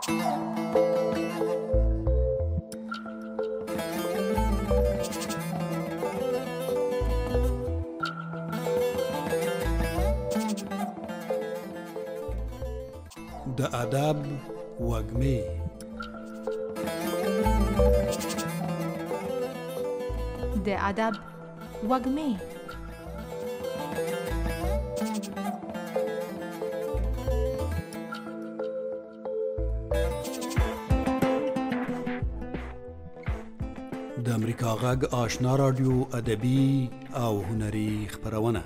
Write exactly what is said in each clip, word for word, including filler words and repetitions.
د ادب وږمې د ادب وږمې د امریکا غږ آشنا رادیو ادبي او هنري خپرونه.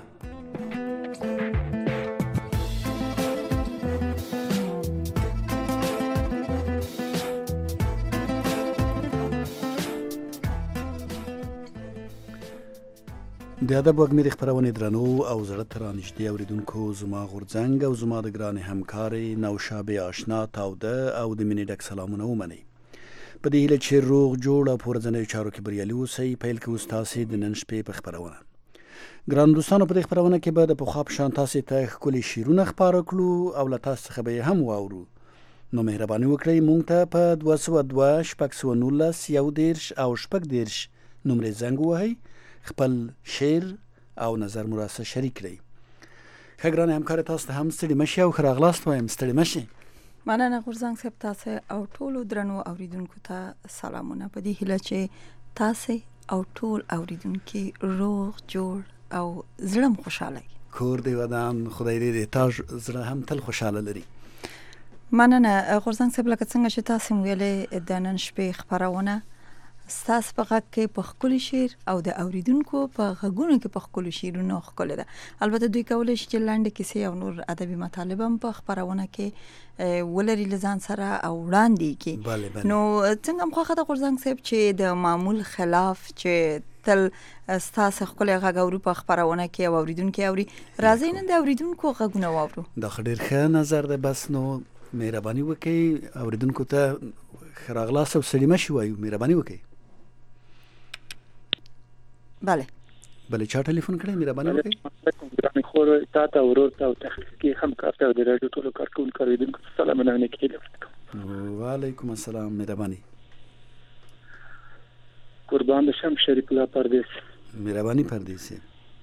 د ادب وږمې د خپرونې درنو او زړه ته رانږدې اورېدونکو، زما غورځنګ او زما د ګرانې همکارې نوشابې آشنا تاوده او د مینې ډک سلامونه ومنئ. په دې هیله چې روغ جوړ او په ورځنیو چارو کې بریالي اوسئ. پیل کوو ستاسې د نن شپې په خپرونه. ګران دوستانو، په دې خپرونه کې به د پخوا په شان تاسې ته ښکلي شعرونه خپاره کړو او له تاسو څخه به یې هم واورو. نو مهرباني وکړئ موږ ته په دوه سوه دوه شپږ سوه نولس یو دېرش او شپږ دېرش نمرې زنګ ووهئ. خپل شعر او نظر مو راسره شریک کړئ. ښه ګرانې همکارې، تاسو ته هم ستړي مه شئ او ښه راغلاست وایم. ستړي مه شئ. مننه غورځنګ صاحب، تاسو او ټولو درنو اوریدونکو ته سلامونه. په دې هیله چې تاسو او ټول اوریدونکي روغ جوړ او زړه مو خوشاله وي. کور دی ودان، خدای دې دې تاج زړه هم تل خوشاله لري. مننه غورځنګ صاحب، لکه څنګه چې تاسو ویلې د نن شپې خپرونه ستاسو په غږ کې په ښکلي شعر او د اوریدونکو په غږونو کې په ښکلو شعرونو ښکلې ده. البته دوی کولی شي چې لنډې کیسې او نور ادبي مطالب هم په خپرونه کې ولري له ځان سره او وړاندې کړي. نو څنګه هم خوښه ده غورځنګ صاحب چې د معمول خلاف چې تل ستاسو ښکلی غږ اورو په خپرونه کې او اوریدونکي اوري، راځئ نن د اوریدونکو غږونه واورو. دا ښه ډېر ښه نظر دی. بس نو مهرباني وکړئ اوریدونکو ته ښه راغلاست او ستړي مه شئ وایو. مهرباني وکړئ. بله بله چا ټلیفون کړی؟ مهرباني وکړئ. ګرانې خور تا ته ورور ته او تحقیق کې همکار ته او د راډیو ټولو کارکوونکو اوریدونکو ته سلامونه نیکې کوم. وعلیکم السلام. مهرباني. قربان بشم شریف الله پردیس. مهرباني پردیسی.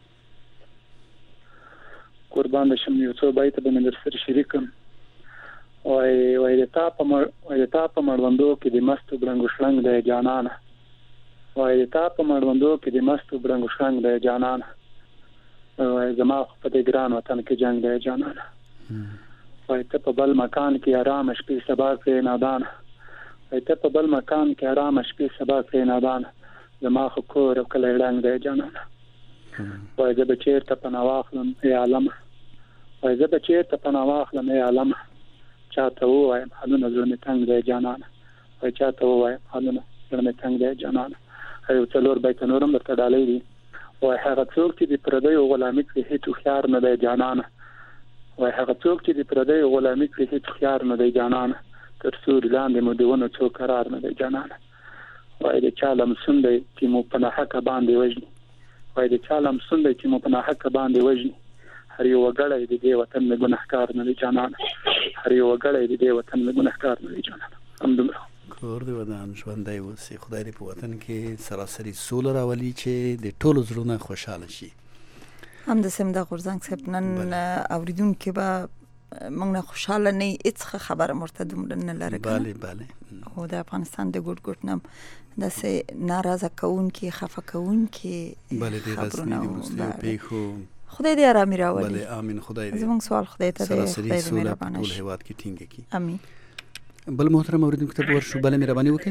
قربان بشم یو څو بیت به مې در سره شریکم. وای وای د تا په مړ وای د تا په مړوندو کې د مستو بلنګو شلنګ دی جانانه. وای د تا په مړوندو کې د مستو بلنګو شلنګ دی جانانه. وای زما خو په دې ګران وطن کې جنګ دی جانانه. وای ته په بل مکان کې آرام شپې سبا کې نادانه. وای ته په بل مکان کې آرام شپې سبا کې نادانه. زما خو کور او کلی ړنګ دی جانانه. وای زه به چېرته پناه واخلم ای عالمه. وای زه به چېرته پناه واخلم ای عالمه. چاته ووایم حالونه زړه مې تنګ دی جانانه. وای چاته ووایم حالونه زړه مې تنګ دی جانانه. یو څلور بیت نور هم درته ډالۍ دي. وای هغه څوک چې د پردیو غلامي کړي هېڅ هوښیار نه دی جانانه. وای هغه څوک چې د پردیو غلامي کړي هېڅ هوښیار نه دی جانانه. تر سوري لاندې مو د ونو څوک قرار نه دی جانانه. وای د چا لمسون دی چې مو په ناحقه باندې وژني. وای د چا لمسون دی چې مو په ناحقه باندې وژني. هر یو وګړی د دې وطن نه ګنهکار نه دی جانانه. هر یو وګړی د دې وطن نه ګنهکار نه دی جانانه. همدومره. کور دی ودان، ژوندی اوسئ. خدای دې په وطن کې سراسري سوله راولي چې د ټولو زړونه خوشحاله شي. همداسې هم د غورځنګ صاحب نن اوریدونکي به موږ نه خوشحاله نه یي، هېڅ ښه خبره موږ ته دومره نه لره. بله بله. خو د افغانستان د ګوټ ګوټ نه داسې ناراضه کوونکي خفه کوونکي بله د غزني د وروستیو پیښو خدای دې آرامي راولي. بله آمین. خدای دې زموږ سوال خدای ته دی، سراسري خدای دې سوله په مهربانه ټول شي. هېواد کې ټینګه کړي. امین. بل محترم اوریدونکو ته به ورشو. بله مهرباني وکړئ.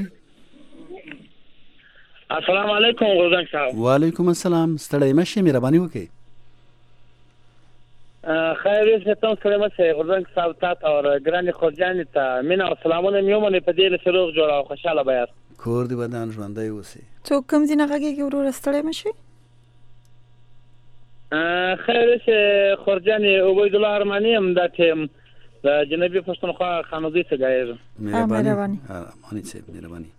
السلام علیکم غورځنګ صاحب. وعلیکم السلام. ستړی مه شئ. مهرباني وکړئ. خیر اوسئ. تاسو ستړي مه شئ غورځنګ صاحب. تا ته او ګرانې خورجانې ته مینه او سلامونه مې ومنئ. په دې هیله چې روغ جوړ او خوشحاله به یاست. کور دی ودان، ژوندی اوسئ. څوک کوم ځای نه غږېږي وروره؟ ستړی مه شئ. خیر اوسئ خورجانې. عبیدالله ارماني یم. دا ټیم د جنوبي پښتونخوا خانوزۍ څخه ګایږم. مهرباني. ارماني صاحب مهرباني.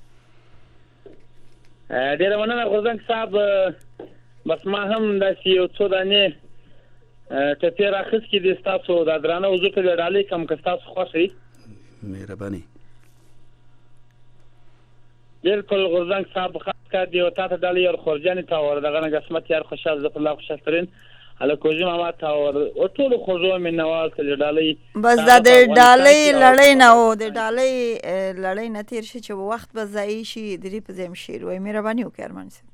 ډېره مننه غورځنګ صاحب. بس ما هم داسې یو څو دانې ټپې راخیستې دي ستاسو د درانه وضو ته ډالۍ کړم که ستاسو خوښ وي. مهرباني. بالکل غورځنګ صاحب خاص کار دی او تاسو د لیر خورجانې تا ور دغه قسمت یار خوشحال ظفر الله خوشحالترین على کوجی ما تا ور او ټول خوځو من نواز ته ډالۍ بس دا د ډالۍ لړۍ نه او د ډالۍ لړۍ نه تیر شي چې وخت به ځای شي د دې په زم شیر وای مهرباني وکړئ ارمان صاحب.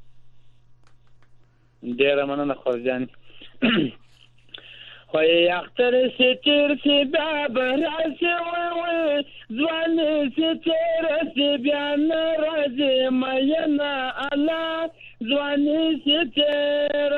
ډیره مننه خورجانې. وای اختر ستر سی باب راځي وای ځوان ستر سی بیان راځي مېنا الله ځوان ستر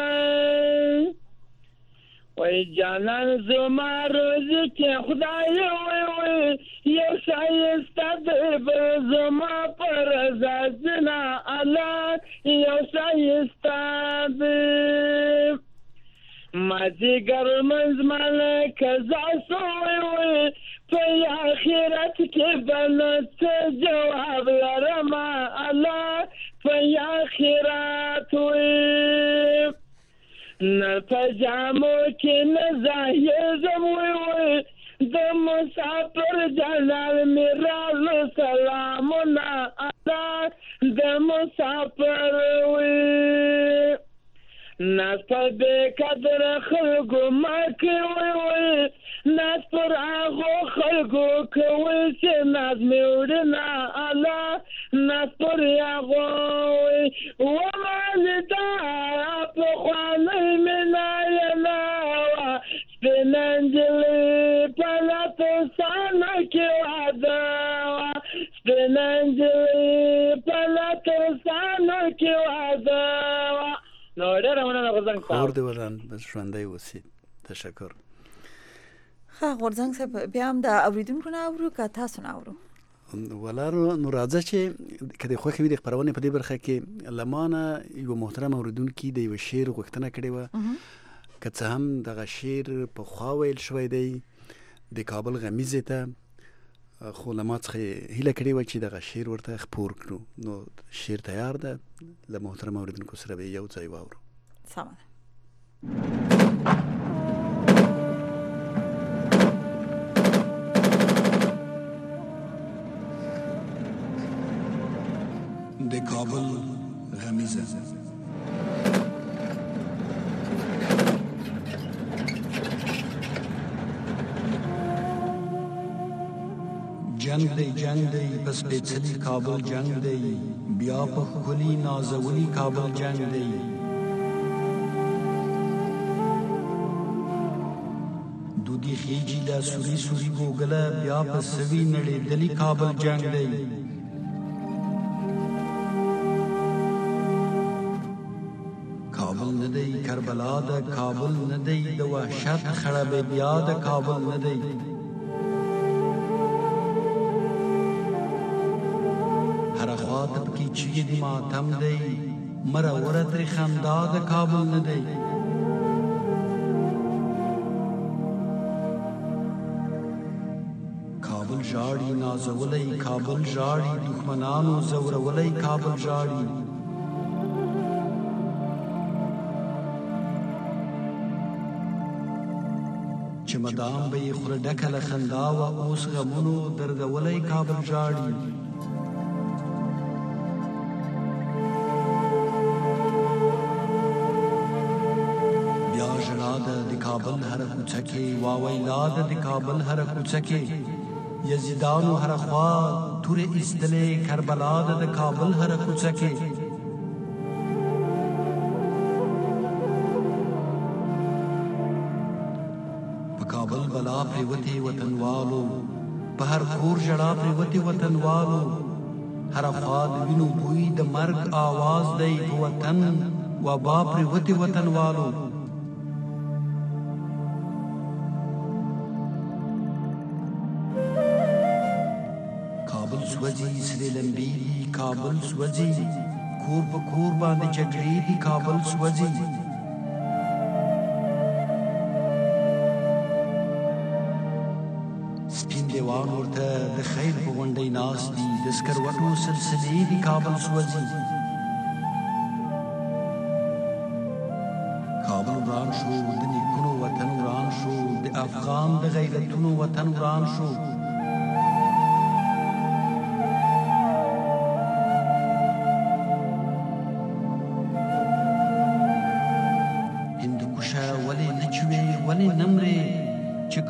وای جانان زما روزي کې خدای وای وای یو شایسته د زما پر ځنا الله یو شایسته د مازیګر منځ مال کزا سوی وی په آخرت کې بلت جواب لرم الله په آخرت وی نه پجامو کې نه زاهزم وی وی د مسافر جلال میرالو سلامنا الله د مسافر وی ناس پر بے قدر خلقو ما کوي وي ناس پر هغو خلقو کوي چې ناز مې وړنا الله ناس پر هغو وي ومالدا په خوانۍ مې نایلا سپین انجلۍ په لاتو سانه کې واده سپین انجلۍ په لاتو سانه کې واده نو ډېره مننه غورځنګ صاحب. خور دې ودان بس ژوندی اوسي. تشکر. ښه غورځنګ صاحب بیا هم د اورېدونکو نه اورو که تاسو نه اورو؟ ولارو نو راځه چې که دې خوښه وي د خپرونې په دې برخه کې له ما نه یوه محترم اورېدونکي د یوه شعر غوښتنه کړې وه که څه هم دغه شعر پخوا ویل شوی دی د کابل غمیزې ته خو له ما څخه هیله کړې وه چې دغه شعر ورته خپور کړو نو شعر تیار ده له محترم اورېدونکو سره به یو ځای واورو. سمه ده. د کابل غمیزه. جنگ دی جنگ دی پس پیچلی کابل جنگ دی بیا په ښکلي نازولي کابل جنگ دی دودي خیجی دا سوری سوری ګوګله بیا په سوي نړېدلي کابل جنگ دی کابل نه دی کربلا د کابل نه دی د وحشت خړبې بیا د کابل نه دی چیږي د ماتم دی مره وره ترې خندا د کابل نه دی کابل ژاړي نازولی کابل ژاړي دښمنانو زورولی کابل ژاړي چې مدام به یې خوله ډکه له خندا وه اوس غمونو دردولی کابل ژاړي کابل هر کوڅه کې واویلا د کابل هر کوڅه کې یزیدانو هر خوا تور ایستلې کربلا د کابل هر کوڅه کې په کابل بلا پریوتي وطنوالو په هر کور جړه پریوتي وطنوالو هر خوا د وینو بوی د مرګ आवाज دی وطن وبا پریوتي وطنوالو سوځي سره لمبي کابل سوځي کور په کور باندې جګړې دي کابل سوځي سپین دیوان ورته د خیر په غونډۍ ناست دي د سکروټو سلسلې دي کابل سوځي کابل وران شو د نیکونو وطن وران شو د افغان د غیرتونو وطن وران شو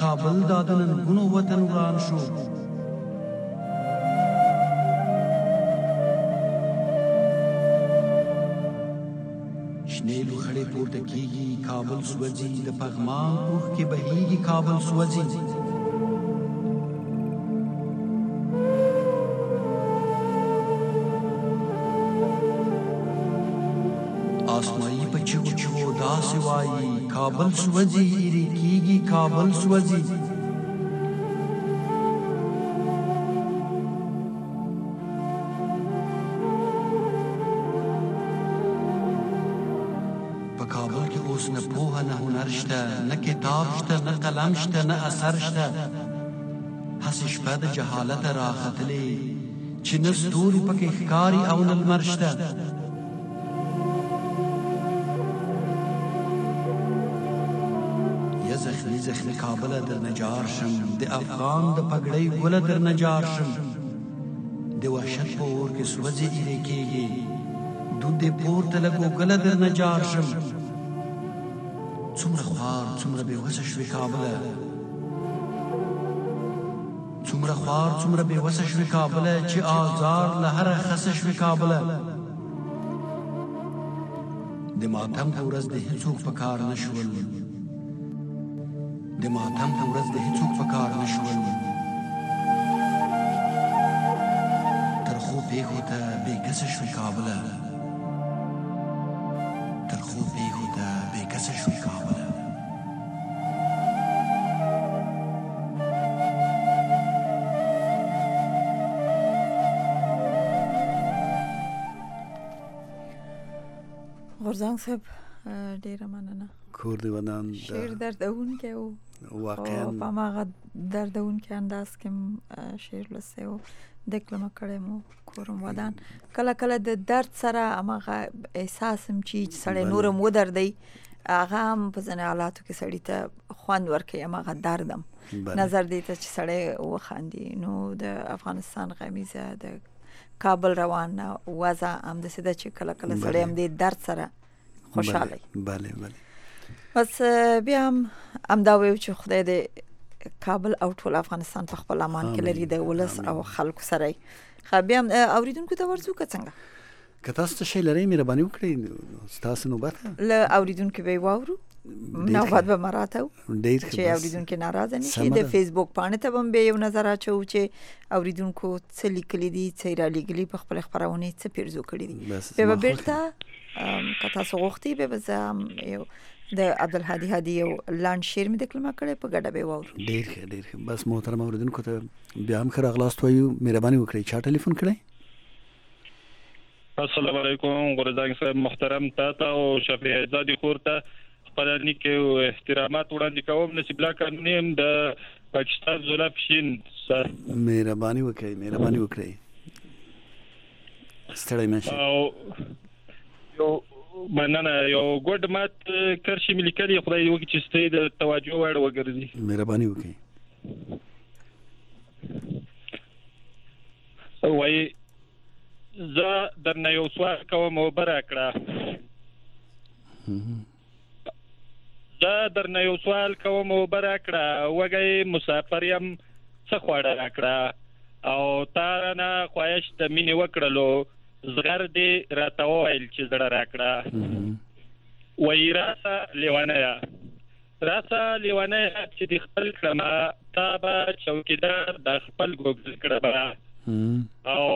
کابل دا د ننګونو وطن وران شو. شنې لوخړې پورته کېږي کابل سوځي، د پغمان اوښکې بهېږي کابل سوځي. آسمایي په چیغو چیغو داسې وایي کابل سوځي، ایرې کېږي کابل سوځي. نه پوهه نه هنر شته، نه کتاب شته، نه قلم شته، نه اثر شته. هسې شپه د جهالت راختلې چې نه ستوري پکې ښکاري او نه لمر شته. یا زخمي زخمي کابله درنه جار شم، د افغان د پګړۍ ګله درنه جار شم. د وحشت په اور کې سوځي ایرې کېږي، دود دې پورته له ګوګله درنه جار شم. څومره خوار څومره بېوسه شوې کابله، څومره خوار څومره بېوسه شوې کابله، چې آزار له هره خسه شوې کابله. د ماتم په ورځ د هېڅوک په کار نه شول، د ماتم په ورځ د هېڅوک په کار نه شول. ترخو پېښو ته بېکسه شوې کابله، ترخو پېښو ته بېکسه شوې کابله. غورځنګ صاحب ډېره مننه. کور دې ودان شعر دردونکی و، واقعا په هماغه دردونکی انداز کې شعر لوستی و، دکلمه کړی مو کورم ودان. کله کله د درد سره هماغه احساس هم چې سړی نور هم ودردی، هغه هم په ځینې حالاتو کې سړي ته خوند ورکوي، هماغه درد هم نظر دی ته چې سړی وخاندي. نو د افغانستان غمیزه د کابل روانه وضع همداسې ده چې کله کله سړی هم دې درد سره خوشحاله وي. بله بله. بس بیا هم همدا ویو چې خدای دې کابل او ټول افغانستان په خپل امان کې لري، د ولس او خلکو سره. خو بیا هم اوریدونکو ته ورځو که څنګه که تاسو ته شی لرئ مهرباني وکړئ، ستاسو نوبت ده. له اوریدونکو به یې واورو، نوبت به مراته و چې اوریدونکو ناراضه نه شي. د فیسبوک پاڼې ته به هم یو نظر اچوو چې اوریدونکو څه لیکلي دي، څه یې رالیږلي، په خپل خپرونې څه پیرزو کړي دي. بیا به بېرته که تاسو غوښتي بیا به زه هم یو د عبدالهادي هادي یو لاند شعر مې دکلمه کړی، په ګډه به یې واورو. ډېر ښه ډېر ښه. بس محترم اوریدونکو ته بیا هم ښه راغلاست وایو، مهرباني وکړئ. چا ټلیفون کړی؟ السلام علیکم غورځنګ صاحب محترم، تا ته او شفیع زادي خور ته خپلانی کې احترامات وړاندې کوم. نصیب الله قانوني هم د پاکستان زلف شین سر. مهرباني وکړئ مهرباني وکړئ ستړی مشه. او یو مننه یو ګډ مات کرشي ملي کلی خدای دې وکړي چې ستې د توجه وړ وګرځي. مهرباني وکړئ. وای زه درنه یو سوال کوم او برا کړه زه درنه یو سوال کوم او برا کړه وګي مسافر يم څه خواړه راکړه او تا نه خواهش د مینې وکړلو زغر دې راته وویل چې زړه راکړه وای راسه لیوانه راسه لیوانه چې د خپل کړه تا به چوکیدار د خپل ګوګل کړه او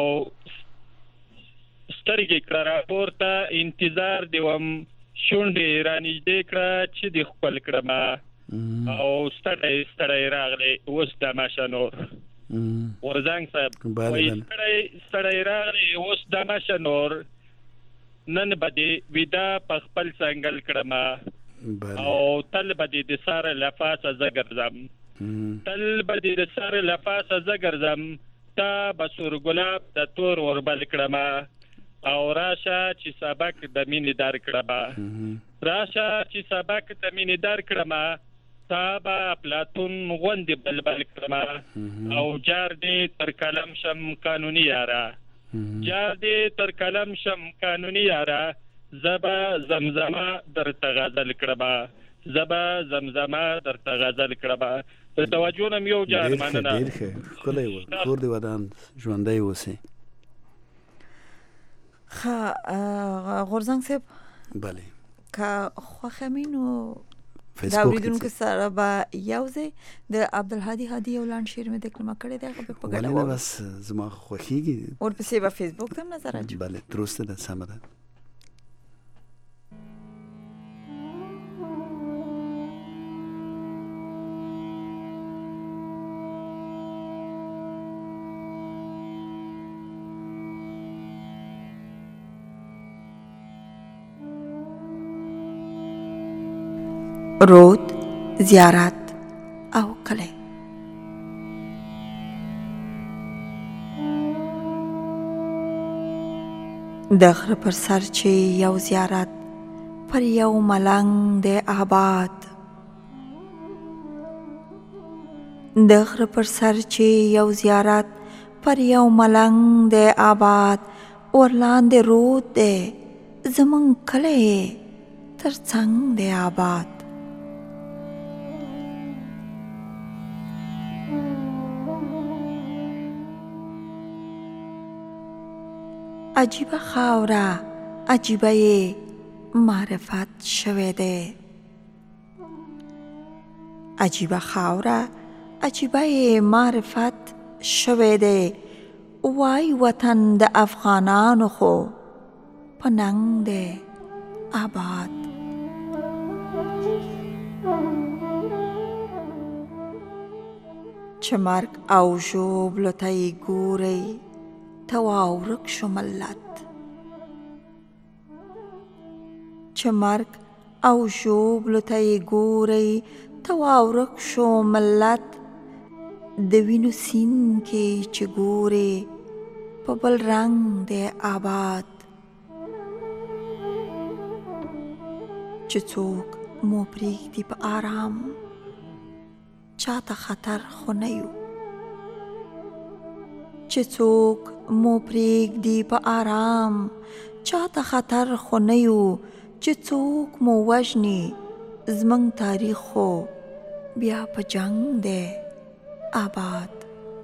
سترګې کړه راپورته انتظار دیوم شونډې رانږدې کړه چې د خپل کړه او ستړی ستړی راغلی اوس د ماشه نور غورځنګ صاحب وایي ستړی ستړی راغلی اوس د ماشه نور نن به دې ویدا په خپل څنګل کړم او تل به دې د ساره له پاسه زه ګرځم تل به دې د ساره له پاسه زه ګرځم تا به سور ګلاب د تور وربل کړم او راشه چې سبق د مینې در کړم راشه چې سبق د مینې در کړم تا به افلاطون غوندې بلبل کړم او جار دې تر کلم شم قانوني یاره جار دې تر کلم شم قانوني یاره زبا زمزمه درته غزل کړم زبا زمزمه درته غزل کړم ته توجه نم یو جان ډېر ښه مننه. ډېر ښه ښکلی و کور دې ودان ژوندی اوسې. ښه غورځنګ صاحب بله که خوښه مې نو د فیسبوک اورېدونکو سره به یو ځای د عبدالهادي هادي یو لاند شعر مې دکلمه کړی دی هغه به په ګډه ولې نه واورو. بس زما خوښیږي. ورپسې به فیسبوک ته هم نظر اچوو. بله درسته ده سمه ده. رود، زیارت او کلی. د غره پر سر چې یو زیارت پر یو ملنګ د آباد، د غره پر سر چې یو زیارت پر یو ملنګ د آباد، ورلاندې رود دی زمونږ کلی تر څنګ د آباد. عجیبه خاوره عجیبه معرفت شوه ده، عجیبه خاوره عجیبه معرفت شوه ده. وای وطن د افغانانو خو پننګ ده آباد. چې مرګ او ژوبلو ته یې ګورئ ته واورک شو ملت، چې مرګ او ژوبلو ته یې ګورئ ته واورک شو ملت. د وینو سین کې چې ګورې په بل رنګ دی آباد، چې څوک مو پرېږدي په آرام چاته خطر خو نه یو، چې څوک مو پرېږدي په آرام چاته خطر خو نه یو، چې څوک مو وژني زموږ تاریخ خو بیا په جنګ دی آباد.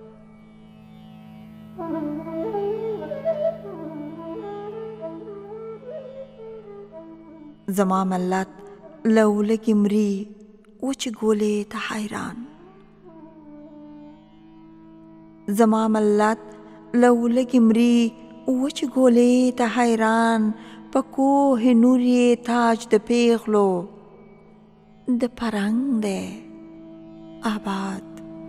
زما ملت له ولږې مري وچې ګولې ته حیران، زما ملت له ولږې مري وچې ګولې ته حیران. په کوه نور یې تاج د پیغلو د پرنګ دی آباد.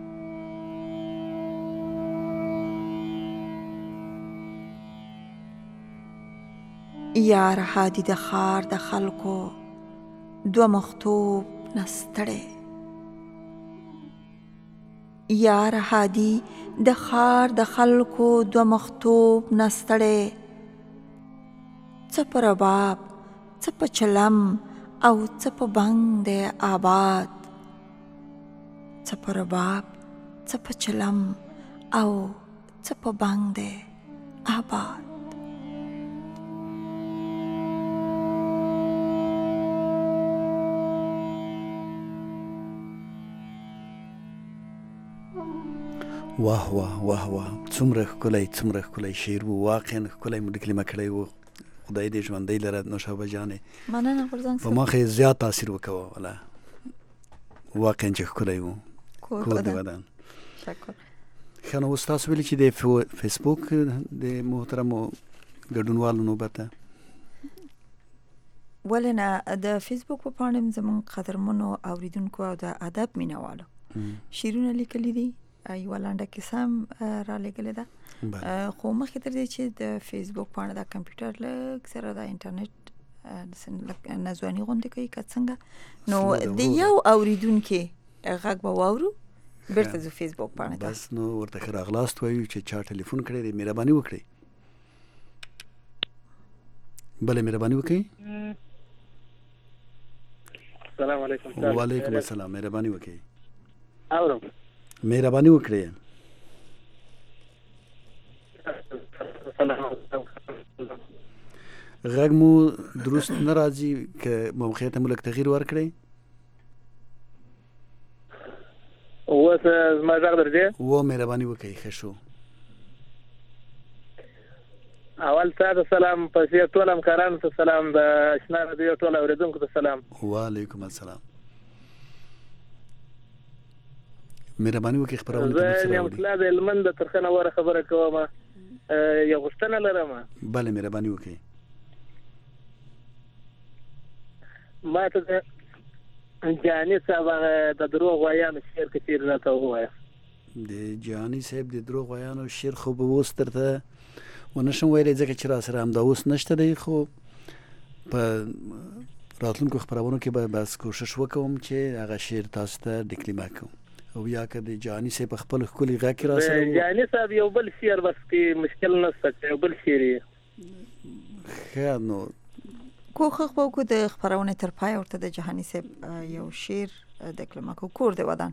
یار هادي د ښار د خلکو دوه مختوب نستړی، یار هادي د ښار د خلکو دوه مختوب نستړی. څه په رباب څه په چلم او څه په بنګ دی آباد، څه په رباب څه په چلم او څه په بنګ دی آباد. واه واه واه واه څومره ښکلی څومره ښکلی شعر و، واقعا ښکلی مو ډکلمه کړی و. خدای دې ژوندی لره نوشابه جانې. مننه غورځنګ په ما خو زیات تاثیر وکوه ولا واقعا چې ښکلی و. کور دې ودان. شکر. ښه نو اوس تاسو ویلي چې د فیسبوک د محترمو ګډونوالو نوبت ده. ولې نه، د فیسبوک په پاڼه مې زموږ قدرمنو اوریدونکو او د ادب مینوالو شعرونه لیکلي دي، یوه لنډه کیسه هم را لیږلې ده. خو مخکې تر دې چې د فیسبوک پاڼه د کمپیوټر لږ سره د انټرنیټ نزواني غوندې کوي که څنګه، نو د یو اوریدونکي غږ به واورو بیرته ځو فیسبوک پاڼه ته. بس نو ورته ښه راغلاست وایو چې چا ټلیفون کړی دی مهرباني وکړئ. بله مهرباني وکړئ. السلام علیکم. وعلیکم السلام. مهرباني وکړئ. اورم. مهرباني وکړئ. غږ مو درست نه راځي، که موقعیت مو لږ تغییر ورکړئ. اوس زما غږ درځي؟ و مهرباني وکړئ، ښه شو. اول تاسو سلام، پسې ټول همکارانو ته سلام، د اشنا رادیو ټول اوریدونکو ته سلام. وعلیکم السلام. مهرباني وکړئ خبرونه ته زه یم خلا د هلمند د ترخنه وره خبره کوم. یو غوښتنه لرم. بله مهرباني وکړئ. ما ته د جهاني صاحب د دروغ وایانو شعر کثیر راته ووایه. د جهاني صاحب د دروغ وایانو شعر خو به اوس درته ونشم ویلی ځکه چې را سره همدا اوس نشته دی، خو په راتلونکو خپرونو کې به بس کوشش وکوم چې هغه شعر تاسو ته ډیکلیمه کوم، او یا که د جهاني صاحب په خپل ښکلي غږ کې را سره جهاني صاحب یو بل شعر بس کې مشکل نشته، یو بل شعر یې ښه. نو کوښښ به وکړو د خپرونې تر پای ورته د جهاني صاحب یو شعر ډیکلیمه کوو، کور د ودان.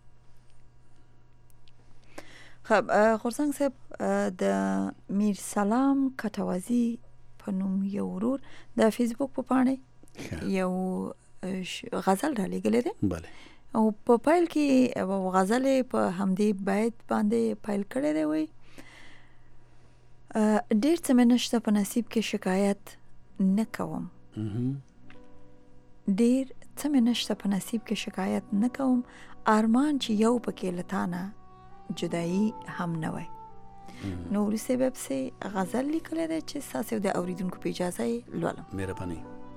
خب غورځنګ صاحب د میر سلام کټوازی په نوم یو ورور د فیسبوک په پاڼه یو غزل را لګلې ده. بله. او په پایل کې غزل په همدې بیت باندې پایل کړی دی، وای ډیر څه مې نشته په نصیب کې شکایت نه کوم، ډیر څه مې نشته په نصیب کې شکایت نه کوم، ارمان چې یو پکې لتانه جدایی هم نه وای. نو وروسته به پسې غزل لیکلی دی چې ستاسو د اوریدونکو په اجازه یې لولم. مهرباني.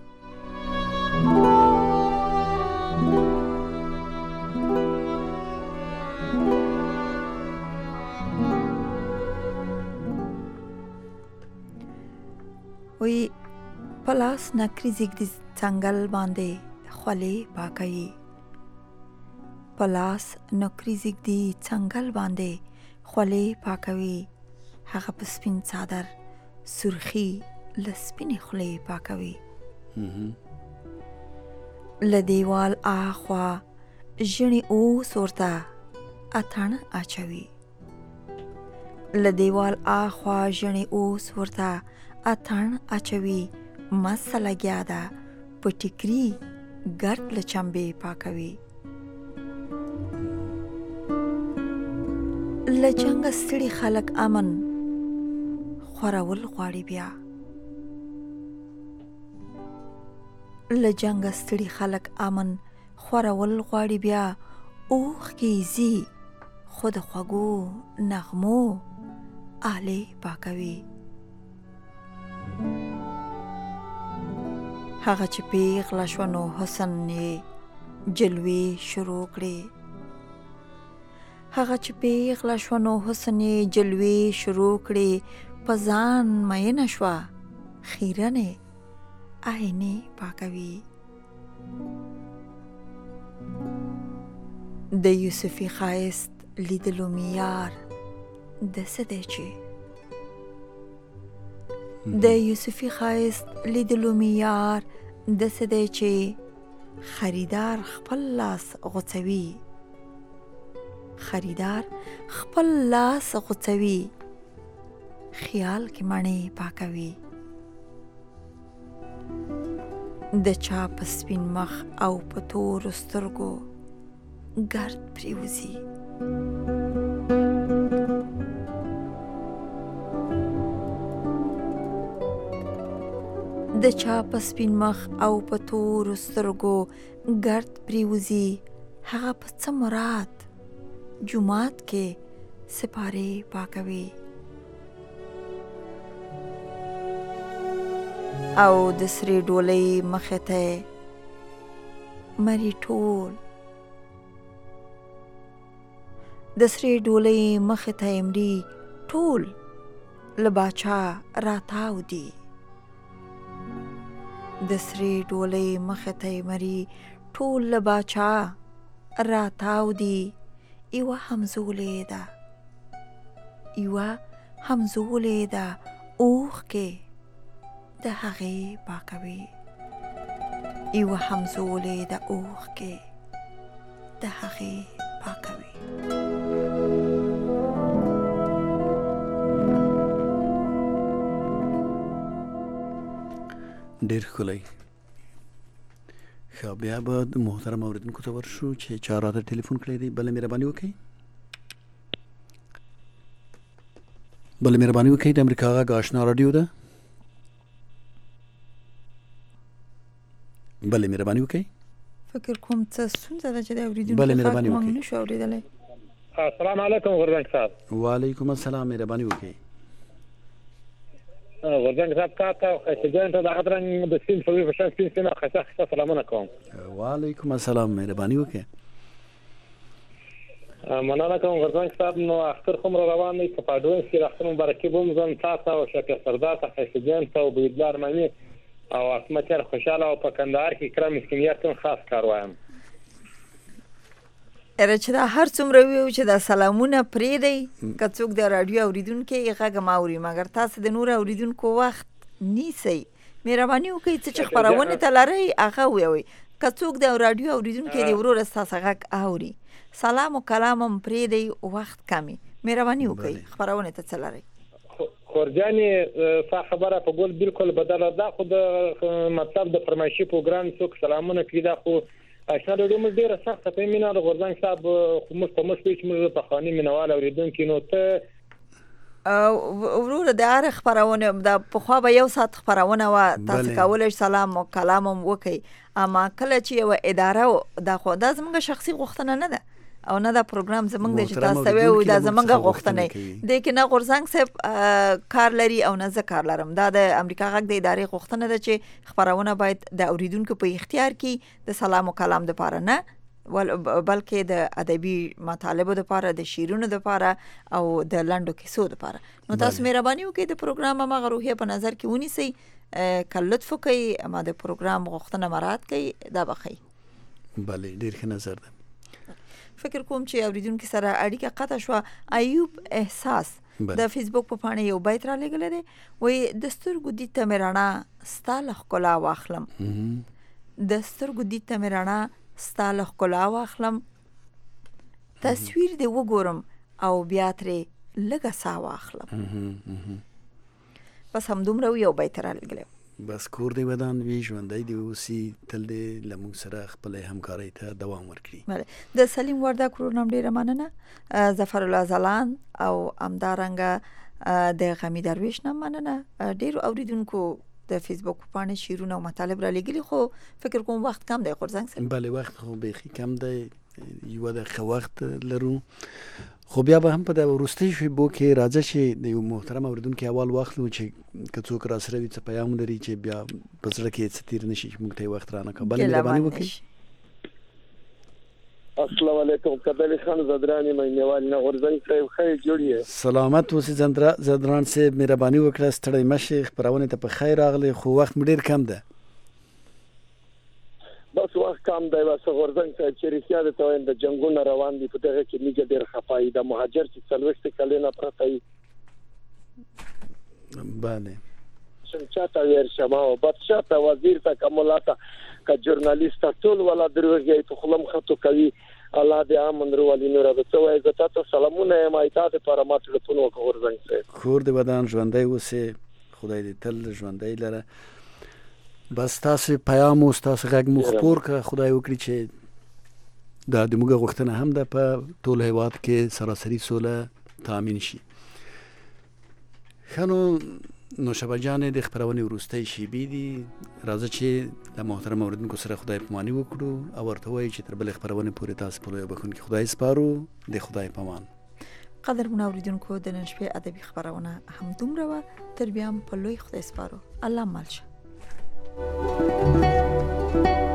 وی پلاس نکری زیږدي څنګل باندې خولې پاکوي، پلاس نکری زیږدي څنګل باندې خولې پاکوي، هغه په سپین څادر سرخي له سپینې خولې پاکوي، له دیوال آخوا ژڼې اوس ورته اتڼ اچوي، له دیوال آخوا ژڼې اوس ورته اتڼ اچوي، مسه لګیا ده په ټیکري ګرد له چمبې پاکوي، له جنګه ستړي خلک امن خورول غواړي بیا، له جنګه ستړي خلک امن خورول غواړي بیا، اوښکې ځي خو د خوږو نغمو آلې پاکوي، هغه چې پیغله شوه نو حسن یې جلوې شروع کړې، هغه چې پیغله شوه نو حسن یې جلوې شروع کړې، په ځان مینه شوه خیرنې آینې پاکوي، د یوسفي ښایست لیدلو معیار داسې دی چې د یوسفي ښایست لیدلو معیار داسې دی چې خریدار خپل لاس غوڅوي، خریدار خپل لاس غوڅوي، خیال کې مڼې پاکوي، د چا په سپین مخ او په تورو سترګو ګرد پریوزي، د چا په سپین مخ او په تورو سترګو ګرد پریوزي، هغه په څه مراد جومات کې سپارې پاکوي، او د سرې ډولۍ مخې ته مري ټول، د سرې ډولۍ مخې ته مري ټول له باچا راتاو دي، د سرې ډولۍ مخې ته مري ټول له باچا راتاو دي، یوه همزولې ده یوه همزولې ده اوښکې د هغې پاکوي، یوه همزولې ده اوښکې د هغې پاکوي. ډیر ښکلی ښه بیا به محترم اوریدونکو ته ورشو چې چا راته ټلیفون کړی دی. بله مهرباني وکړئ بله مهرباني وکړئ د امریکا غږ آشنا راډیو ده. بله مهرباني وکړئ. فکر کوم څه ستونزه ده چې د اوریدونکو بله مهرباني غږ وکړئ. موږ نشو اورېدلی. السلام علیکم غورځنګ صاحب. وعلیکم السلام مهرباني وکړئ. غورځنګ صاحب تاسو ښایسته جان ته د هغه رنګ د سپین سوي په شان سپین سپین ښایسته ښایسته سلامونه کوم. وعلیکم السلام مهرباني وکړئ. مننه کوم غورځنګ صاحب. نو اختر خو مو روان دی په پاډوینس کې د اختر مبارکي به وم زم تاسو او شفیع سردار ته ښایسته جان ته او بریدلار مامي او اسمت یار خوشاله او په کندهار کې کرم مسکینیت خاص کار وایم. اره چې دا هر څومره ویو چې دا سلامونه پرېږدئ که څوک د راډیو اورېدونکی غږ م اوري مګر تاسو د نورو اورېدونکو وخت نیسئ. مهرباني وکړئ څه چې خپرونې ته لرئ هغه ووایئ. که څوک د راډیو اورېدونکی د وروره ستاسو غږ اوري سلام و کلام هم پرېږدئ وخت کمي. مهرباني وکړئ خپرونې ته څه لرئ. خورجانې ستا خبره په ګول بالکل بدله ده خو د مطلب د فرمایشي پروګرام څوک سلامونه کوي دا خو آشنا راډیو موږ ډېره سخته په مینه د غورځنګ صاحب خو موږ په موږ چې موږ پخواني مینهوال اورېدونکي نو ته وروره د هر خپرونه د پخوا به یو ساعت خپرونه وه تاسو کولی سلام او کلام هم وکئ اما کله چې یوه اداره دا خو دا زموږ شخصي غوښتنه نه ده او نه دا پروګرام زمونږ دی چې تاسو ته وایو دا زمونږ غوښتنه دی کې نه غورځنګ صاحب کار لري او نه زه کار لرم. دا د امریکا غږ د ادارې غوښتنه ده چې خپرونه باید د اوریدونکو په اختیار کې د سلام او کلام دپاره نه بلکې د ادبي مطالبو دپاره د شعرونو دپاره او د لنډو کیسو دپاره. نو تاسو مهرباني وکړئ د پروګرام هماغه روحیه په نظر کې ونیسئ که لطف وکئ ما د پروګرام غوښتنه مراعات کړئ دا به ښه. بله ډېر ښه نظر ده. فکر کوم چې اوریدونکو سره اړیکه قطع شوه. ایوب احساس د فیسبوک په پاڼه یو بیت را لېږلی دی وایي د سترګو دید ته مې رڼا ستا له ښکلا واخلم د سترګو دید ته مې رڼا ستا له ښکلا واخلم تصویر دې وګورم او بیا ترې لږه ساه واخلم. بس همدومره یو بیت را لېږلی. بس کور دی ودان وي ژوندی دی اوسي تل دې له موږ سره خپلې همکارۍ ته دوام ورکړي. د سلیم وردک ورور نام ډېره مننه. ظفر الله ځلاند او همدارنګه د غمي درویش نام مننه. ډېرو اوریدونکو د فیسبوک په پاڼې شعرونه او مطالب را لېږلي خو فکر کوم وخت کم دی غورځنګ صاحب. بله وخت خو بیخي کم دی یوه دقیقه وخت لرو خو بیا به هم په د وروستۍ شیبو کې راځه چې د یو محترم اوریدونکي اول واخلو چې که څوک را سره وي څه پیام لري چې بیا په زړه کې څه تېر نه شي چې موږ ته یې وخت رانه کړه. بله مهرباني وکړئ. السلام علیکم قدلی خان زدرانی مینوال نه غورځنګ صاحب خیر جوړ یې. سلامت اوسې زدران صاحب مهرباني وکړه ستړی مه شئ خپرونې ته په خیر راغلی خو وخت مو ډېر کم ده. بس وخت کم دی بس غورځنګ صاحب چې رښتیا درته وایم د جنګونه روان دي په دغه کې میږه ډېر خفه وي د مهاجر چې څلوېښت کلونه پرته وي بله چاته ویر شما او بادشاه ته وزیر ته کمولا ته که جورنالیست ته ټول ولا دروغې په خلم خطو کوي الله دې امن رو ولي نور به څه وایي زه تاسو سلامونه یم ایته لپاره ما ټلیفون وکړ غورځنګ صاحب. کور دې ودان ژوندی اوسې خدای دې تل ژوندی لره. بس تاسو پیام او تاسو غږ مو خپور کړه خدای وکړي چې دا د موږ غوښتنه هم ده په ټول هیواد کې سراسري سوله تامین شي. خنو نو شبا جانې د خپرونې وروستۍ شیبې دي راځه چې د محترم اوریدونکو سره خدای پاماني وکړو او ورته وایي چې تر بلې خپرونې پورې تاسو په لویه بخښونکي خدای سپارو د خدای پامان. قدرمنو اوریدونکو د نن شپې ادبي خپرونه همدومره وه تر بیا هم په لوی خدای سپارو. الله مل شه.